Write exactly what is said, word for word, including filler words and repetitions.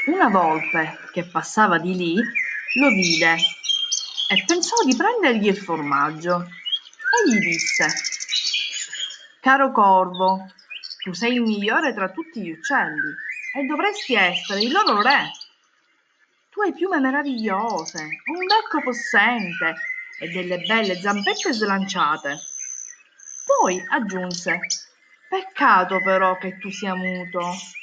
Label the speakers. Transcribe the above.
Speaker 1: Una volpe che passava di lì lo vide e pensò di prendergli il formaggio e gli disse: Caro corvo, tu sei il migliore tra tutti gli uccelli e dovresti essere il loro re. Tu hai piume meravigliose, un becco possente e delle belle zampette slanciate. Poi aggiunse: Peccato però che tu sia muto.